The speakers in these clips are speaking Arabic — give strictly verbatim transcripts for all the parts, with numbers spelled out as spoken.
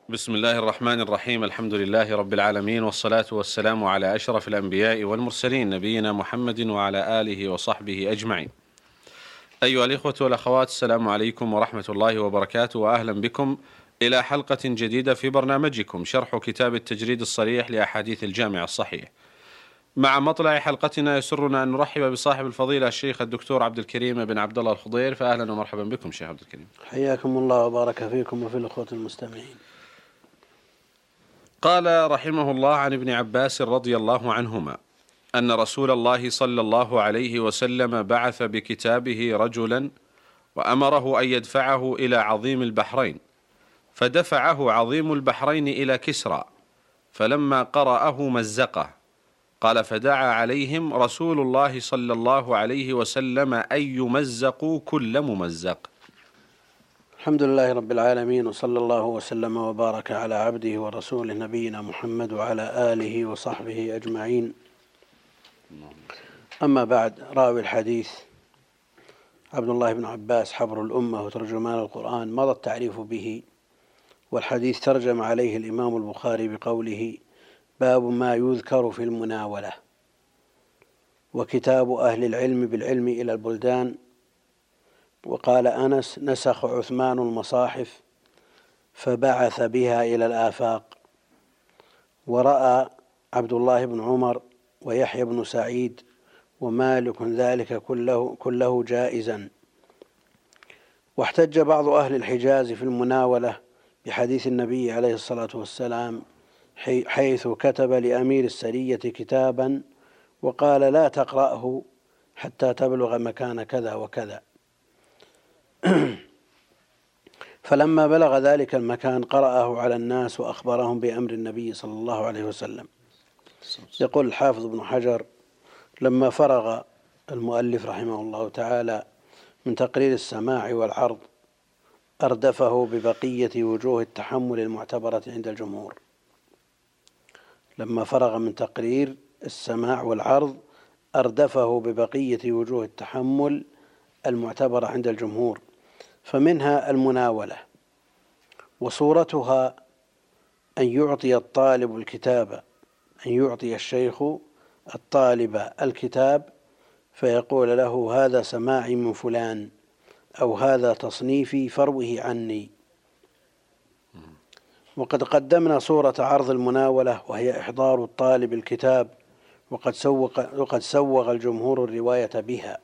بسم الله الرحمن الرحيم. الحمد لله رب العالمين، والصلاة والسلام على أشرف الأنبياء والمرسلين، نبينا محمد وعلى آله وصحبه أجمعين. أيها الإخوة والأخوات، السلام عليكم ورحمة الله وبركاته، وأهلا بكم إلى حلقة جديدة في برنامجكم شرح كتاب التجريد الصريح لأحاديث الجامع الصحيح. مع مطلع حلقتنا يسرنا أن نرحب بصاحب الفضيلة الشيخ الدكتور عبد الكريم بن عبد الله الخضير، فأهلا ومرحبا بكم شيخ عبد الكريم. حياكم الله وبارك فيكم وفي الأخوة المستمعين. قال رحمه الله عن ابن عباس رضي الله عنهما أن رسول الله صلى الله عليه وسلم بعث بكتابه رجلا وأمره أن يدفعه إلى عظيم البحرين، فدفعه عظيم البحرين إلى كسرى، فلما قرأه مزقه. قال: فدعا عليهم رسول الله صلى الله عليه وسلم أن يمزقوا كل ممزق. الحمد لله رب العالمين، وصلى الله وسلم وبارك على عبده ورسوله نبينا محمد وعلى آله وصحبه أجمعين. أما بعد، راوي الحديث عبد الله بن عباس حبر الأمة وترجمان القرآن، مضى التعريف به، والحديث ترجم عليه الإمام البخاري بقوله: باب ما يذكر في المناولة. وكتاب أهل العلم بالعلم إلى البلدان. وقال أنس: نسخ عثمان المصاحف فبعث بها إلى الآفاق. ورأى عبد الله بن عمر ويحيى بن سعيد ومالك ذلك كله, كله جائزا. واحتج بعض أهل الحجاز في المناولة بحديث النبي عليه الصلاة والسلام حيث كتب لأمير السرية كتابا وقال: لا تقرأه حتى تبلغ مكان كذا وكذا. فلما بلغ ذلك المكان قرأه على الناس وأخبرهم بأمر النبي صلى الله عليه وسلم. يقول الحافظ ابن حجر: لما فرغ المؤلف رحمه الله تعالى من تقرير السماع والعرض أردفه ببقية وجوه التحمل المعتبرة عند الجمهور. لما فرغ من تقرير السماع والعرض أردفه ببقية وجوه التحمل المعتبرة عند الجمهور، فمنها المناولة، وصورتها أن يعطي الطالب الكتاب أن يعطي الشيخ الطالب الكتاب فيقول له: هذا سماعي من فلان، أو هذا تصنيفي فروه عني. وقد قدمنا صورة عرض المناولة، وهي إحضار الطالب الكتاب، وقد سوق, وقد سوغ الجمهور الرواية بها،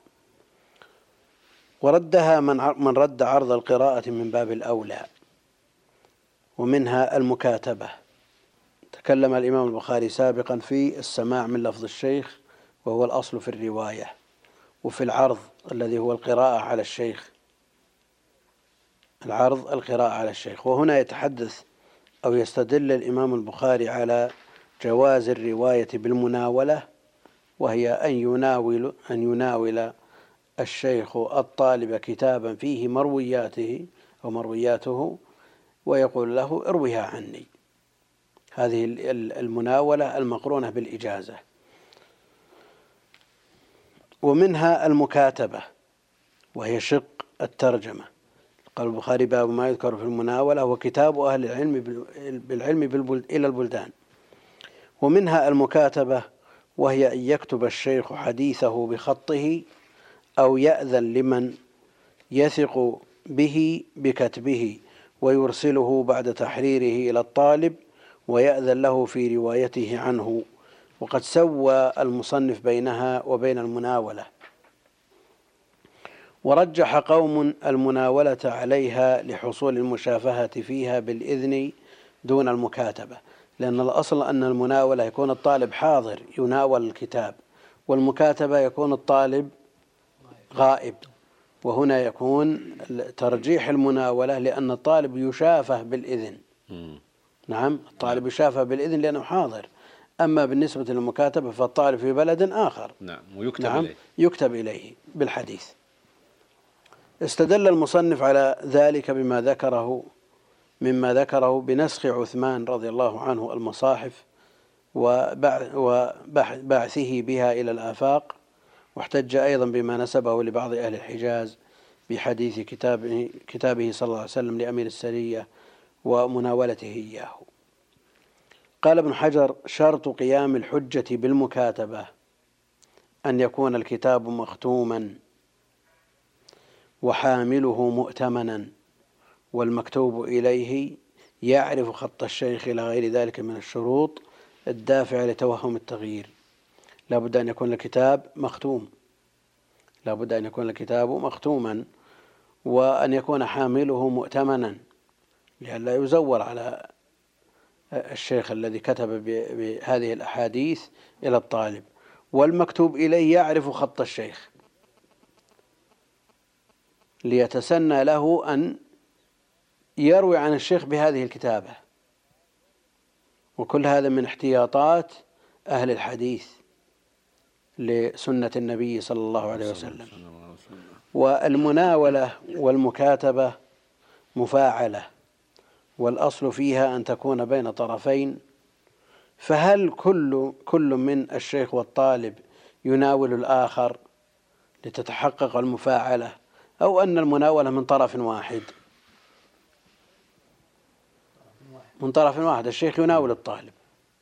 وردها من من رد عرض القراءة من باب الأولى. ومنها المكاتبة. تكلم الإمام البخاري سابقا في السماع من لفظ الشيخ، وهو الأصل في الرواية، وفي العرض الذي هو القراءة على الشيخ العرض القراءة على الشيخ. وهنا يتحدث أو يستدل الإمام البخاري على جواز الرواية بالمناولة، وهي أن يناول أن يناول الشيخ الطالب كتابا فيه مروياته أو مروياته ويقول له: اروها عني. هذه المناولة المقرونة بالإجازة. ومنها المكاتبة، وهي شق الترجمة. قال البخاري: باب ما يذكر في المناولة وكتاب أهل العلم بالعلم إلى البلدان. ومنها المكاتبة، وهي أن يكتب الشيخ حديثه بخطه أو يأذن لمن يثق به بكتبه ويرسله بعد تحريره إلى الطالب ويأذن له في روايته عنه. وقد سوى المصنف بينها وبين المناولة، ورجح قوم المناولة عليها لحصول المشافهة فيها بالإذن دون المكاتبة، لأن الأصل أن المناولة يكون الطالب حاضر يناول الكتاب، والمكاتبة يكون الطالب غائب. وهنا يكون ترجيح المناولة لأن الطالب يشافه بالإذن. نعم، الطالب يشافه بالإذن لأنه حاضر. أما بالنسبة للمكاتبة فالطالب في بلد آخر. نعم، ويكتب نعم إليه. يكتب إليه بالحديث. استدل المصنف على ذلك بما ذكره مما ذكره بنسخ عثمان رضي الله عنه المصاحف وبعثه بها إلى الآفاق. واحتج أيضا بما نسبه لبعض أهل الحجاز بحديث كتابه, كتابه صلى الله عليه وسلم لأمير السرية ومناولته إياه. قال ابن حجر: شرط قيام الحجة بالمكاتبة أن يكون الكتاب مختوما وحامله مؤتمنا والمكتوب إليه يعرف خط الشيخ إلى غير ذلك من الشروط الدافعة لتوهم التغيير. لا بد أن يكون الكتاب مختوم، لا بد أن يكون الكتاب مختوما، وأن يكون حامله مؤتمنا لئلا يزور على الشيخ الذي كتب بهذه الأحاديث إلى الطالب. والمكتوب إليه يعرف خط الشيخ ليتسنى له أن يروي عن الشيخ بهذه الكتابة. وكل هذا من احتياطات أهل الحديث لسنة النبي صلى الله عليه وسلم. والمناولة والمكاتبة مفاعلة، والأصل فيها أن تكون بين طرفين. فهل كل كل من الشيخ والطالب يناول الآخر لتتحقق المفاعلة، أو أن المناولة من طرف واحد؟ من طرف واحد، الشيخ يناول الطالب.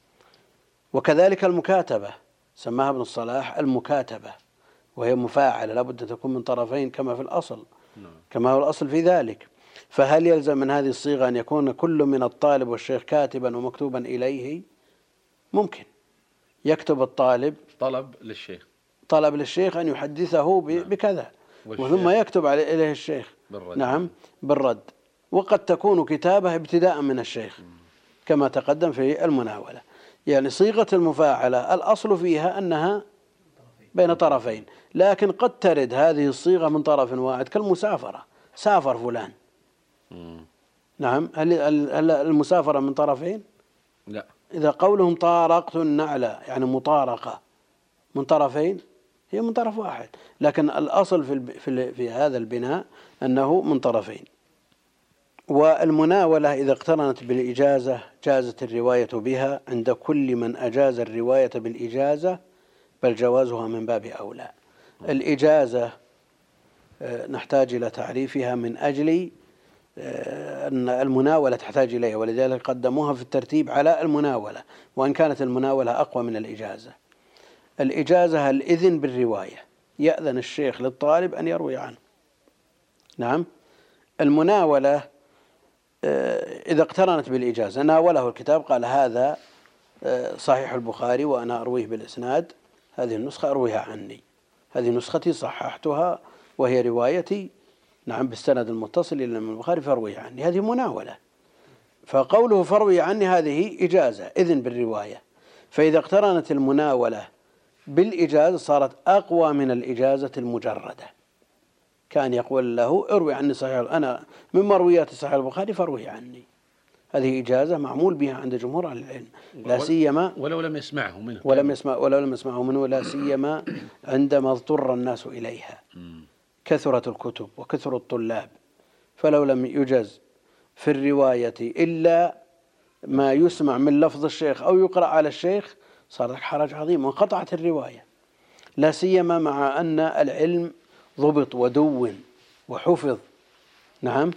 وكذلك المكاتبة سماها ابن الصلاح المكاتبة، وهي مفاعلة لابد تكون من طرفين كما في الأصل، كما هو الأصل في ذلك. فهل يلزم من هذه الصيغة أن يكون كل من الطالب والشيخ كاتبا ومكتوبا إليه؟ ممكن يكتب الطالب طلب للشيخ طلب للشيخ أن يحدثه بكذا، وثم يكتب إليه الشيخ بالرد. نعم بالرد. وقد تكون كتابة ابتداء من الشيخ كما تقدم في المناولة. يعني صيغة المفاعلة الأصل فيها أنها بين طرفين، لكن قد ترد هذه الصيغة من طرف واحد كالمسافرة، سافر فلان. مم. نعم، هل المسافرة من طرفين؟ لا. إذا قولهم طارقت النعلة يعني مطارقة من طرفين، هي من طرف واحد، لكن الأصل في, في, في هذا البناء أنه من طرفين. والمناولة إذا اقترنت بالإجازة جازت الرواية بها عند كل من أجاز الرواية بالإجازة، بل جوازها من باب أولى. الإجازة نحتاج إلى تعريفها من أجل أن المناولة تحتاج إليها، ولذلك قدموها في الترتيب على المناولة، وإن كانت المناولة أقوى من الإجازة. الإجازة الإذن بالرواية، يأذن الشيخ للطالب أن يروي عنه. نعم. المناولة إذا اقترنت بالإجازة، ناوله الكتاب قال هذا صحيح البخاري وأنا أرويه بالإسناد، هذه النسخة أرويها عني، هذه نسختي صححتها وهي روايتي، نعم بالسند المتصل إلى الإمام البخاري فارويه عني، هذه مناولة. فقوله فاروي عني هذه إجازة إذن بالرواية. فإذا اقترنت المناولة بالإجازة صارت أقوى من الإجازة المجردة. كان يقول له اروي عني صحيح، أنا من مرويات صحيح البخاري فارويه عني، هذه إجازة معمول بها عند جمهور أهل العلم، لا سيما ولو لم يسمعه منه ولم يسمع ولو لم يسمعه منه لا سيما عندما اضطر الناس إليها، كثرت الكتب وكثر الطلاب، فلو لم يجز في الرواية إلا ما يسمع من لفظ الشيخ أو يقرأ على الشيخ صار حرج عظيم وانقطعت الرواية، لا سيما مع أن العلم ضبط ودون وحفظ. نعم.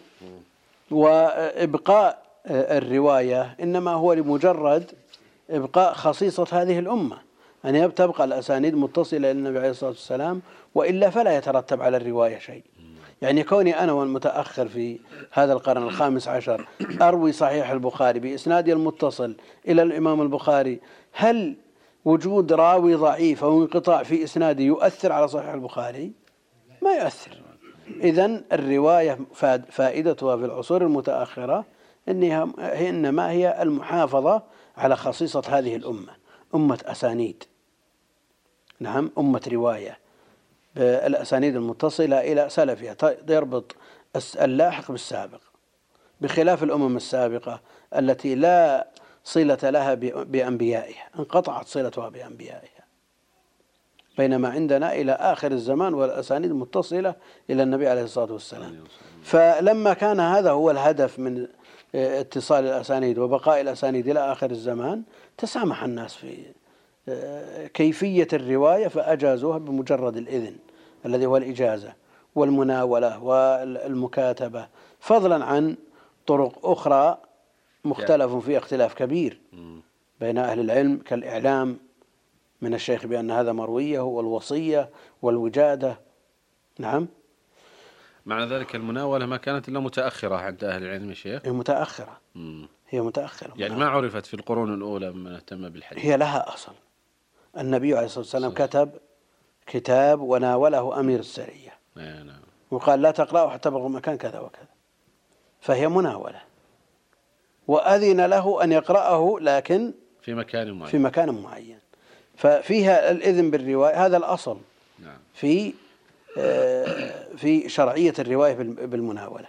وإبقاء الرواية إنما هو لمجرد إبقاء خصيصة هذه الأمة، أن تبقى الأسانيد متصلة إلى النبي عليه الصلاة والسلام، وإلا فلا يترتب على الرواية شيء. يعني كوني أنا والمتأخر في هذا القرن الخامس عشر أروي صحيح البخاري بإسنادي المتصل إلى الإمام البخاري، هل وجود راوي ضعيف أو انقطاع في إسنادي يؤثر على صحيح البخاري؟ ما يؤثر. إذن الرواية فائدتها في العصور المتأخرة إنها إنما هي المحافظة على خصيصة هذه الأمة، أمة أسانيد. نعم، أمة رواية بالأسانيد المتصلة إلى سلفها، يربط اللاحق بالسابق، بخلاف الأمم السابقة التي لا صلة لها بأنبيائها، انقطعت صلتها بأنبيائها، بينما عندنا إلى آخر الزمان والأسانيد متصلة إلى النبي عليه الصلاة والسلام. فلما كان هذا هو الهدف من اتصال الأسانيد وبقاء الأسانيد إلى آخر الزمان، تسامح الناس في كيفية الرواية فأجازوها بمجرد الإذن الذي هو الإجازة والمناولة والمكاتبة، فضلا عن طرق أخرى مختلف فيه اختلاف كبير بين أهل العلم، كالإعلام من الشيخ بأن هذا مروية، والوصية والوجادة. نعم. معنى ذلك المناولة ما كانت إلا متأخرة عند أهل العلم يا شيخ؟ هي متأخرة. مم. هي متأخرة يعني ما عرفت في القرون الأولى من اهتم بالحديث. هي لها أصل. النبي عليه الصلاة والسلام كتب كتاب وناوله أمير السرية، نعم. وقال لا تقرأه حتى تبلغ مكان كذا وكذا، فهي مناولة، وأذن له أن يقرأه لكن في مكان معين في مكان معين، ففيها الإذن بالرواية. هذا الأصل. نعم. في في شرعية الرواية بالمناولة.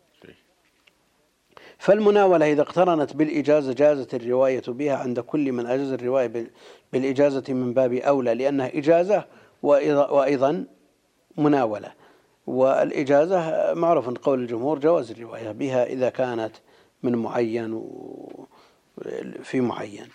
فالمناولة إذا اقترنت بالإجازة جازت الرواية بها عند كل من أجاز الرواية بالإجازة من باب أولى، لأنها إجازة وأيضا مناولة. والإجازة معروف عند قول الجمهور جواز الرواية بها إذا كانت من معين في معين.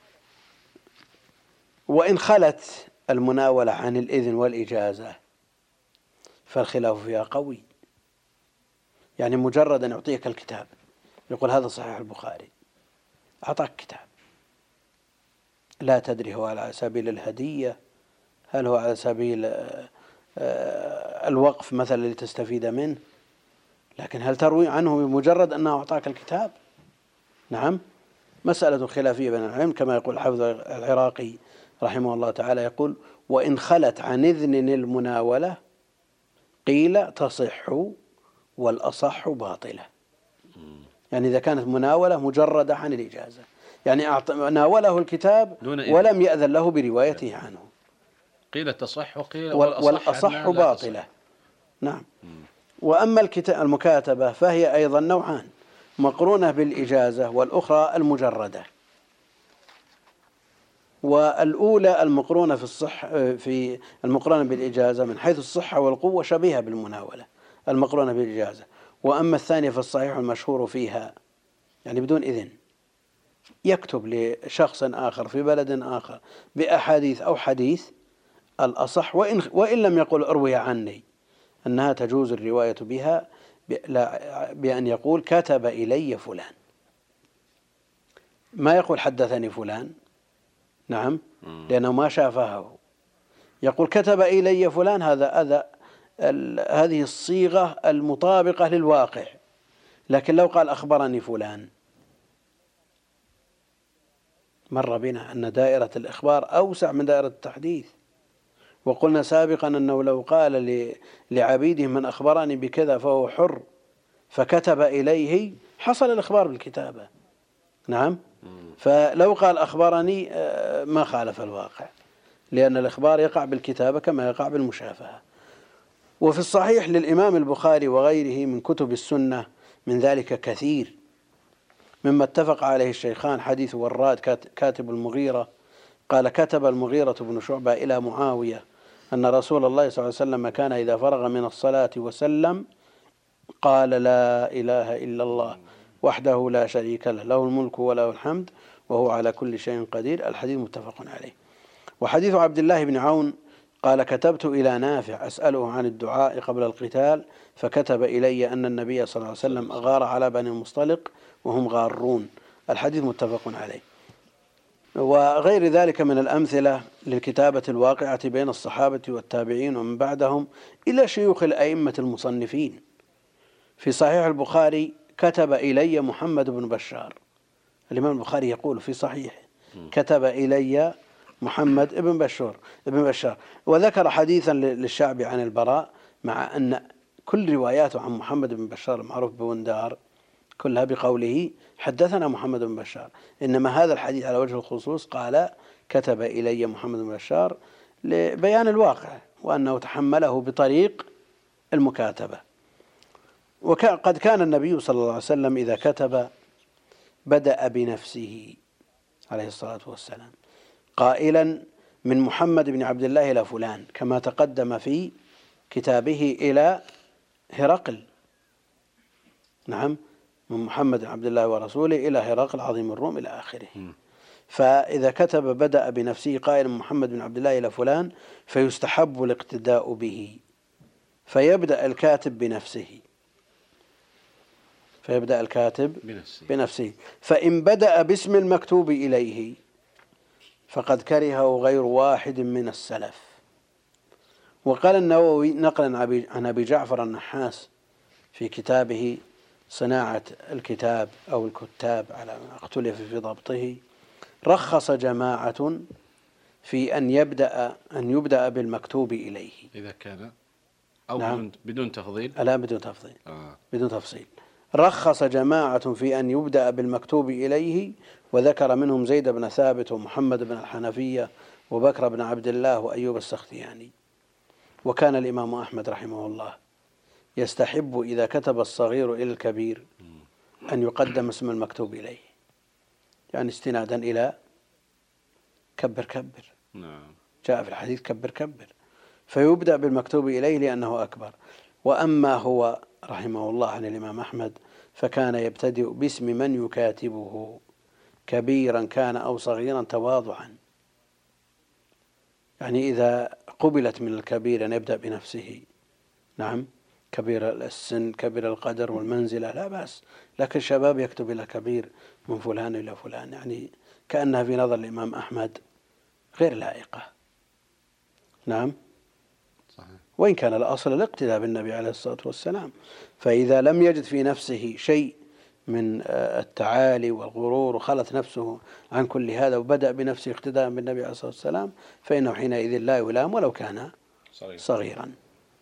وإن خلت المناولة عن الإذن والإجازة فالخلاف فيها قوي. يعني مجرد أن يعطيك الكتاب يقول هذا صحيح البخاري، أعطاك كتاب، لا تدري هو على سبيل الهدية، هل هو على سبيل الوقف مثلا لتستفيد منه، لكن هل تروي عنه بمجرد أنه أعطاك الكتاب؟ نعم. مسألة خلافية بين العلم، كما يقول الحافظ العراقي رحمه الله تعالى، يقول وإن خلت عن إذن المناولة قيل تصح والأصح باطلة. يعني إذا كانت مناولة مجردة عن الإجازة، يعني ناوله الكتاب ولم يأذن له بروايته عنه، قيل تصح وقيل والأصح, والأصح باطلة. نعم. وأما الكتاب المكاتبة فهي أيضا نوعان، مقرونة بالإجازة والأخرى المجردة. والأولى المقرونة في الصح في المقرونة بالإجازة من حيث الصحة والقوة شبيهة بالمناولة المقرونة بالإجازة. وأما الثانية فالصحيح المشهور فيها، يعني بدون إذن، يكتب لشخص آخر في بلد آخر بأحاديث أو حديث، الأصح وإن, وإن لم يقل أروي عني، أنها تجوز الرواية بها بأن يقول كتب إلي فلان، ما يقول حدثني فلان. نعم. لأنه ما شافه. يقول كتب إلي فلان، هذا هذا هذه الصيغة المطابقة للواقع. لكن لو قال أخبرني فلان، مر بنا أن دائرة الإخبار أوسع من دائرة التحديث، وقلنا سابقا أنه لو قال لعبيده من أخبرني بكذا فهو حر فكتب إليه حصل الإخبار بالكتابة. نعم. فلو قال أخبرني ما خالف الواقع، لأن الإخبار يقع بالكتابة كما يقع بالمشافهة. وفي الصحيح للإمام البخاري وغيره من كتب السنة من ذلك كثير، مما اتفق عليه الشيخان حديث وراد كاتب المغيرة قال كتب المغيرة بن شعبة إلى معاوية أن رسول الله صلى الله عليه وسلم كان إذا فرغ من الصلاة وسلم قال لا إله إلا الله وحده لا شريك له، له الملك وله الحمد وهو على كل شيء قدير. الحديث متفق عليه. وحديث عبد الله بن عون قال كتبت إلى نافع أسأله عن الدعاء قبل القتال فكتب إلي أن النبي صلى الله عليه وسلم غار على بني المصطلق وهم غارون. الحديث متفق عليه. وغير ذلك من الأمثلة للكتابة الواقعة بين الصحابة والتابعين ومن بعدهم إلى شيوخ الأئمة المصنفين. في صحيح البخاري كتب إلي محمد بن بشار، الإمام البخاري يقول في صحيح كتب إلي محمد بن بشار ابن بشار. وذكر حديثا للشعبي عن البراء، مع أن كل رواياته عن محمد بن بشار المعروف بوندار كلها بقوله حدثنا محمد بن بشار، إنما هذا الحديث على وجه الخصوص قال كتب إلي محمد بن بشار لبيان الواقع وأنه تحمله بطريق المكاتبة. وقد كان النبي صلى الله عليه وسلم إذا كتب بدأ بنفسه عليه الصلاة والسلام قائلا من محمد بن عبد الله إلى فلان، كما تقدم في كتابه إلى هرقل. نعم. من محمد بن عبد الله ورسوله إلى هرقل عظيم الروم إلى آخره. فإذا كتب بدأ بنفسه قائلا محمد بن عبد الله إلى فلان فيستحب الاقتداء به، فيبدأ الكاتب بنفسه. فيبدأ الكاتب بنفسه. بنفسه. فإن بدأ باسم المكتوب إليه فقد كرهه غير واحد من السلف. وقال النووي نقلا عن أبي جعفر النحاس في كتابه صناعة الكتاب أو الكتاب على ما اختلف في ضبطه: رخص جماعة في أن يبدأ أن يبدأ بالمكتوب إليه إذا كان أو نعم. بدون بدون تفضيل. لا بدون تفضيل. آه. بدون تفصيل. رخص جماعة في أن يبدأ بالمكتوب إليه، وذكر منهم زيد بن ثابت ومحمد بن الحنفية وبكر بن عبد الله وأيوب السختياني. وكان الإمام أحمد رحمه الله يستحب إذا كتب الصغير إلى الكبير أن يقدم اسم المكتوب إليه، يعني استنادا إلى كبر كبر. نعم. جاء في الحديث كبر كبر، فيبدأ بالمكتوب إليه لأنه أكبر. وأما هو رحمه الله عن الإمام أحمد فكان يبتدئ باسم من يكاتبه كبيرا كان أو صغيرا تواضعا، يعني إذا قبلت من الكبير أن يبدأ بنفسه، نعم، كبير السن كبير القدر والمنزلة لا بأس، لكن شباب يكتب إلى كبير من فلان إلى فلان، يعني كأنها في نظر الإمام أحمد غير لائقة. نعم. صحيح. وإن كان الأصل الاقتداء بالنبي عليه الصلاة والسلام، فإذا لم يجد في نفسه شيء من التعالي والغرور وخلت نفسه عن كل هذا وبدأ بنفسه اقتداء بالنبي عليه الصلاة والسلام فإنه حينئذ لا يلام ولو كان صغيرا.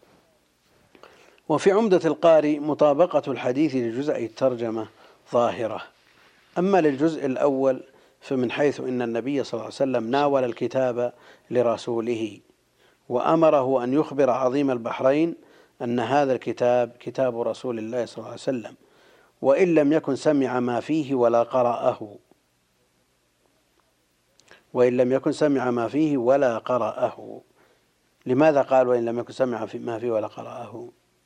وفي عمدة القاري مطابقة الحديث لجزء الترجمة ظاهرة. أما للجزء الأول فمن حيث إن النبي صلى الله عليه وسلم ناول الكتاب لرسوله وأمره أن يخبر عظيم البحرين أن هذا الكتاب كتاب رسول الله صلى الله عليه وسلم، وإن لم يكن سمع ما فيه ولا قرأه وإن لم يكن سمع ما فيه ولا قرأه. لماذا قال وإن لم يكن سمع ما فيه ولا قرأه؟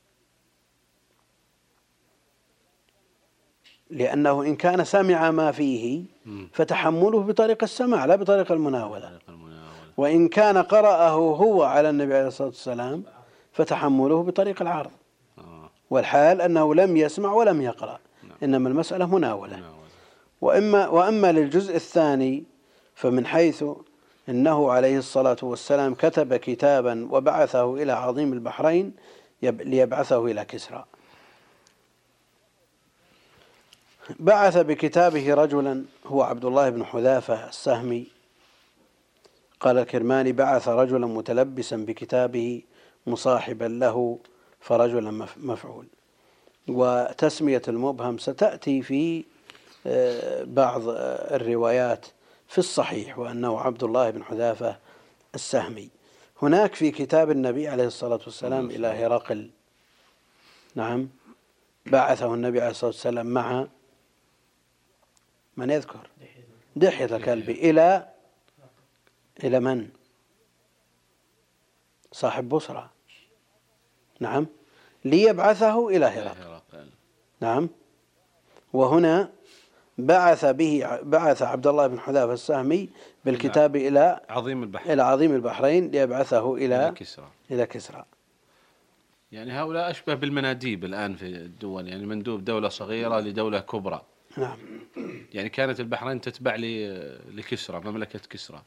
لأنه إن كان سمع ما فيه فتحمله بطريق السماع لا بطريق المناولة، وإن كان قرأه هو على النبي عليه الصلاة والسلام فتحمله بطريق العرض، والحال أنه لم يسمع ولم يقرأ، إنما المسألة مناولة. وإما وأما للجزء الثاني فمن حيث إنه عليه الصلاة والسلام كتب كتابا وبعثه إلى عظيم البحرين ليبعثه إلى كسرى. بعث بكتابه رجلا هو عبد الله بن حذافة السهمي. قال الكرماني: بعث رجلا متلبسا بكتابه مصاحبا له فرجلا مفعول. وتسمية المبهم ستأتي في بعض الروايات في الصحيح وأنه عبد الله بن حذافة السهمي. هناك في كتاب النبي عليه الصلاة والسلام إلى هرقل، نعم، بعثه النبي عليه الصلاة والسلام مع من يذكر دحية الكلب إلى إلى من؟ صاحب بصرى، نعم، ليبعثه إلى هرقل، نعم. وهنا بعث به بعث عبد الله بن حذافة السهمي بالكتاب إلى عظيم البحرين إلى عظيم البحرين ليبعثه إلى كسرى إلى كسرى. يعني هؤلاء أشبه بالمناديب الآن في الدول، يعني مندوب دولة صغيرة لدولة كبرى. نعم. يعني كانت البحرين تتبع لكسرى، مملكة كسرى.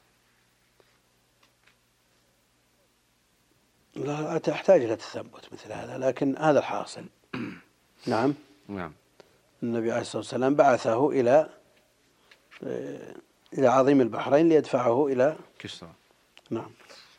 لا تحتاج إلى تثبت مثل هذا، لكن هذا الحاصل. نعم. نعم. النبي عليه الصلاة والسلام بعثه إلى إلى عظيم البحرين ليدفعه إلى كسرى. نعم.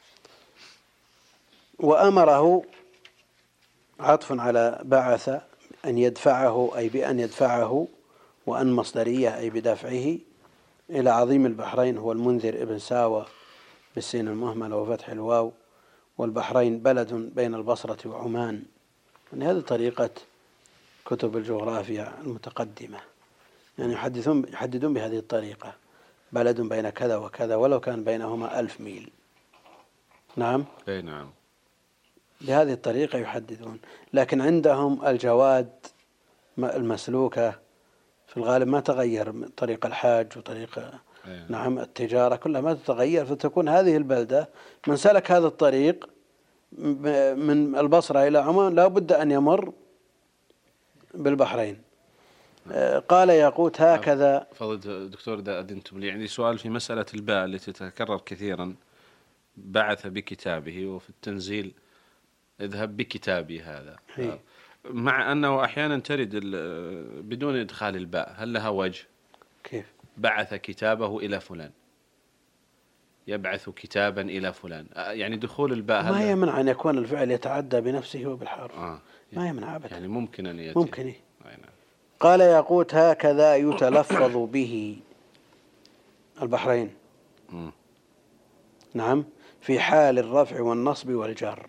وأمره عطف على بعث أن يدفعه، أي بأن يدفعه، وأن مصدرية أي بدفعه إلى عظيم البحرين هو المنذر ابن ساوى بالسين المهملة وفتح الواو، والبحرين بلد بين البصرة وعمان. يعني هذه طريقة كتب الجغرافيا المتقدمة، يعني يحدثون يحددون بهذه الطريقة: بلد بين كذا وكذا ولو كان بينهما ألف ميل. نعم. أي نعم. بهذه الطريقة يحددون. لكن عندهم الجواد المسلوكة في الغالب ما تغير، طريق الحاج وطريق أيه. نعم التجارة كلها ما تتغير، فتكون هذه البلدة من سلك هذا الطريق من البصرة إلى عمان لا بد أن يمر بالبحرين، قال ياقوت هكذا. فضل دكتور إذا أذنتم لي، عندي سؤال في مسألة الباء التي تتكرر كثيرا، بعث بكتابه، وفي التنزيل اذهب بكتابي هذا، هي. مع أنه أحيانا ترد بدون إدخال الباء، هل لها وجه؟ كيف؟ بعث كتابه إلى فلان، يبعث كتابا إلى فلان، يعني دخول الباء هل ما يمنع أن يكون الفعل يتعدى بنفسه وبالحرف. آه. ما يمنع أبدا، يعني ممكن أن يأتي. ممكن إيه؟ قال ياقوت هكذا يتلفظ به البحرين. م. نعم، في حال الرفع والنصب والجر.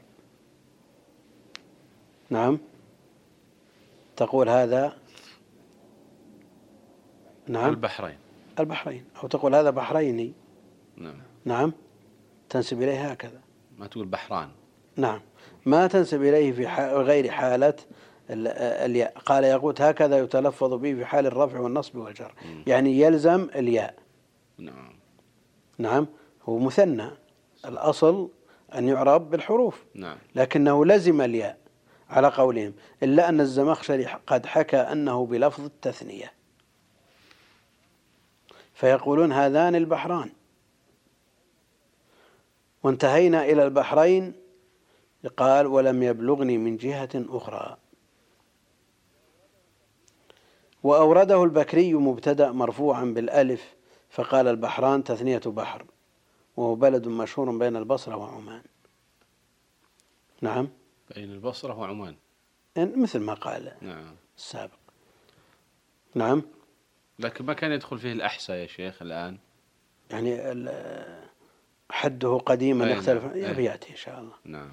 نعم، تقول هذا نعم البحرين البحرين، أو تقول هذا بحريني. نعم. نعم، تنسب إليه هكذا، ما تقول بحران. نعم، ما تنسب إليه في غير حالة الياء. قال ياقوت هكذا يتلفظ به في حال الرفع والنصب والجر، م. يعني يلزم الياء. نعم. نعم، هو مثنى، الأصل أن يعرب بالحروف، نعم. لكنه لزم الياء على قولهم، إلا أن الزمخشري قد حكى أنه بلفظ التثنية، فيقولون هذان البحران. وانتهينا إلى البحرين، قال ولم يبلغني من جهة أخرى. وأورده البكري مبتدأ مرفوعا بالألف، فقال البحران تثنية بحر، وهو بلد مشهور بين البصرة وعمان. نعم، بين البصرة وعمان، مثل ما قال نعم السابق. نعم، لكن ما كان يدخل فيه الأحساء يا شيخ الآن، يعني حده قديما يختلف، نعم. يأتي إن شاء الله. نعم.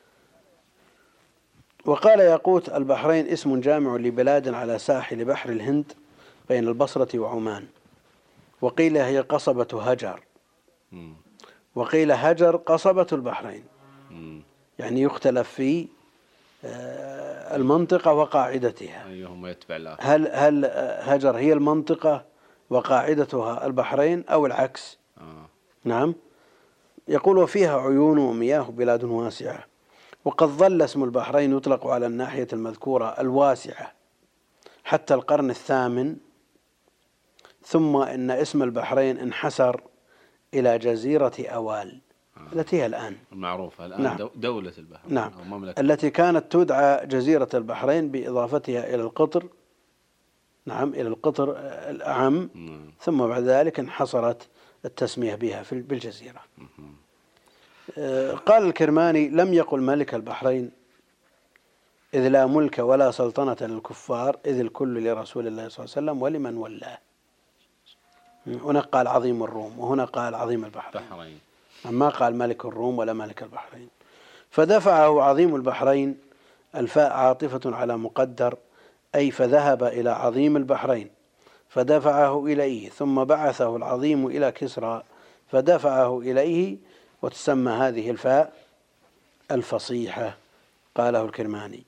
وقال ياقوت البحرين اسم جامع لبلاد على ساحل بحر الهند بين البصرة وعمان، وقيل هي قصبة هجر، م. وقيل هجر قصبة البحرين، م. يعني يختلف في المنطقة وقاعدتها، أيهما يتبع الآخر، هل هل هجر هي المنطقة وقاعدتها البحرين أو العكس. آه. نعم، يقول وفيها عيون ومياه بلاد واسعة. وقد ظل اسم البحرين يطلق على الناحية المذكورة الواسعة حتى القرن الثامن، ثم إن اسم البحرين انحسر إلى جزيرة أوال، آه. التي هي الآن المعروفة الآن، نعم. دولة البحرين، نعم. أو مملكة، التي كانت تدعى جزيرة البحرين بإضافتها إلى القطر، نعم، إلى القطر الأعم، مم. ثم بعد ذلك انحصرت التسمية بها في بالجزيرة. مم. قال الكرماني لم يقل ملك البحرين، إذ لا ملك ولا سلطنة للكفار، إذ الكل لرسول الله صلى الله عليه وسلم ولمن ولاه. هنا قال عظيم الروم، وهنا قال عظيم البحرين، ما قال ملك الروم ولا ملك البحرين. فدفعه عظيم البحرين، الفاء عاطفة على مقدر، أي فذهب إلى عظيم البحرين فدفعه إليه، ثم بعثه العظيم إلى كسرى فدفعه إليه، وتسمى هذه الفاء الفصيحة. قاله الكرماني.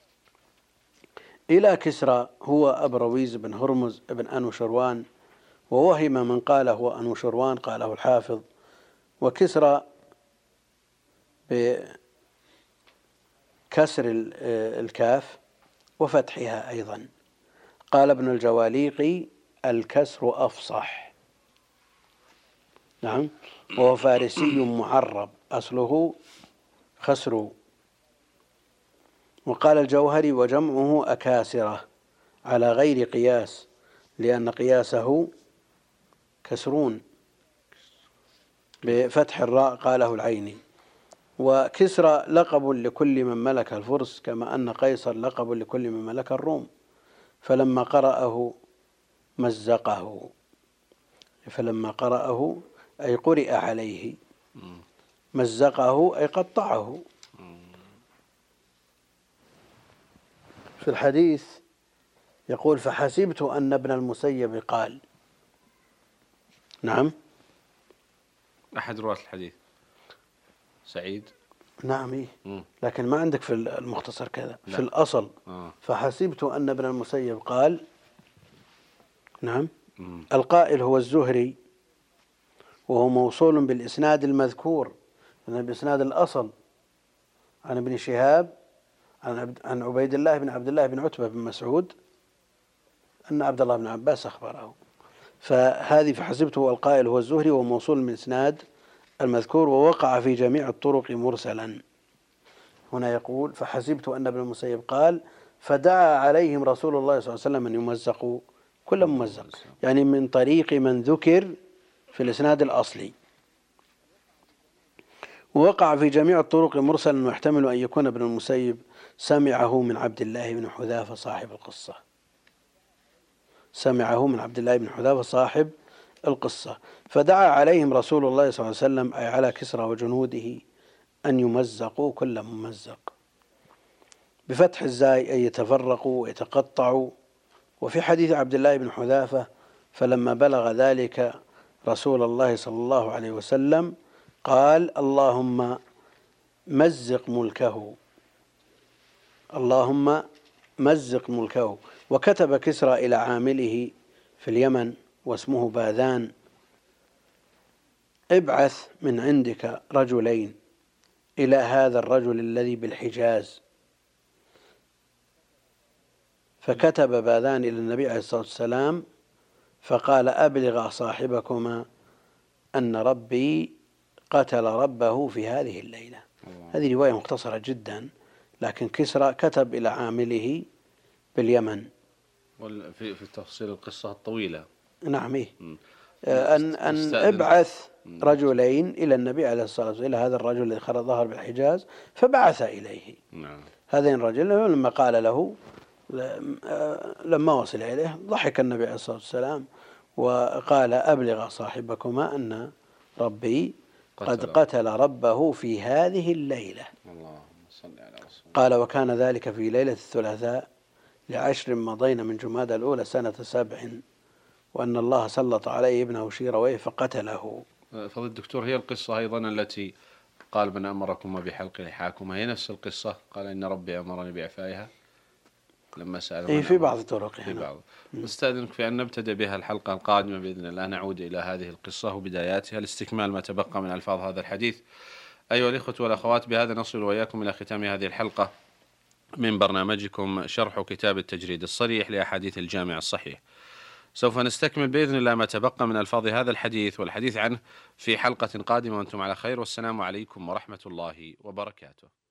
إلى كسرى هو أبرويز بن هرمز بن أنوشروان، ووهم من قال هو أنوشروان، قاله الحافظ. وكسرى بكسر الكاف وفتحها أيضا. قال ابن الجواليقي الكسر أفصح. نعم، وهو فارسي معرب، أصله خسر. وقال الجوهري وجمعه أكاسرة على غير قياس، لأن قياسه كسرون بفتح الراء، قاله العيني. وكسرى لقب لكل من ملك الفرس، كما أن قيصر لقب لكل من ملك الروم، فلما قرأه مزقه، فلما قرأه أي قرئ عليه، مزقه أي قطعه. في الحديث يقول فحسبت أن ابن المسيب قال. نعم، أحد رواة الحديث سعيد. نعم، إيه؟ لكن ما عندك في المختصر كذا، لا. في الأصل آه. فحسبت أن ابن المسيب قال. نعم. مم. القائل هو الزهري، وهو موصول بالإسناد المذكور، بإسناد الأصل عن ابن شهاب عن عبيد الله بن عبد الله بن عتبة بن مسعود أن عبد الله بن عباس أخبره. فهذه فحسبته القائل هو الزهري وموصول من إسناد المذكور ووقع في جميع الطرق مرسلا. هنا يقول فحسبت أن ابن المسيب قال فدعا عليهم رسول الله صلى الله عليه وسلم أن يمزقوا كل ممزق، يعني من طريق من ذكر في الإسناد الأصلي. ووقع في جميع الطرق مرسلا ويحتمل أن يكون ابن المسيب سمعه من عبد الله بن حذافة صاحب القصة سمعه من عبد الله بن حذافة صاحب القصة فدعا عليهم رسول الله صلى الله عليه وسلم أي على كسرى وجنوده أن يمزقوا كل ممزق بفتح الزاي أي يتفرقوا ويتقطعوا. وفي حديث عبد الله بن حذافة فلما بلغ ذلك رسول الله صلى الله عليه وسلم قال اللهم مزق ملكه اللهم مزق ملكه. وكتب كسرى إلى عامله في اليمن واسمه باذان ابعث من عندك رجلين إلى هذا الرجل الذي بالحجاز. فكتب باذان إلى النبي عليه الصلاة والسلام فقال أبلغ صاحبكما أن ربي قتل ربه في هذه الليلة. هذه رواية مختصرة جدا، لكن كسرى كتب إلى عامله باليمن في في تفصيل القصة الطويلة. نعم إيه؟ أن أن ابعث رجلين إلى النبي عليه الصلاة والسلام إلى هذا الرجل الذي ظهر بالحجاز فبعث إليه. نعم. هذين الرجل لما قال له لما وصل إليه ضحك النبي عليه الصلاة والسلام وقال أبلغ صاحبكما أن ربي قد قتل ربه في هذه الليلة. اللهم صل على رسول. قال وكان ذلك في ليلة الثلاثاء لعشر مضينا من جمادى الأولى سنة سبع وأن الله سلط عليه ابنه شيرويه فقتله. فضل الدكتور هي القصة أيضا التي قال من أمركم بحلق لحاكم هي نفس القصة؟ قال إن ربي أمرني بإعفائها لما سأل إيه في بعض طرقها في بعض. نستأذنك في أن نبتدأ بها الحلقة القادمة بإذن الله، نعود إلى هذه القصة وبداياتها لاستكمال ما تبقى من ألفاظ هذا الحديث. أيها الإخوة والأخوات، بهذا نصل وإياكم إلى ختام هذه الحلقة من برنامجكم شرح كتاب التجريد الصريح لأحاديث الجامع الصحيح. سوف نستكمل بإذن الله ما تبقى من ألفاظ هذا الحديث والحديث عنه في حلقة قادمة وأنتم على خير، والسلام عليكم ورحمة الله وبركاته.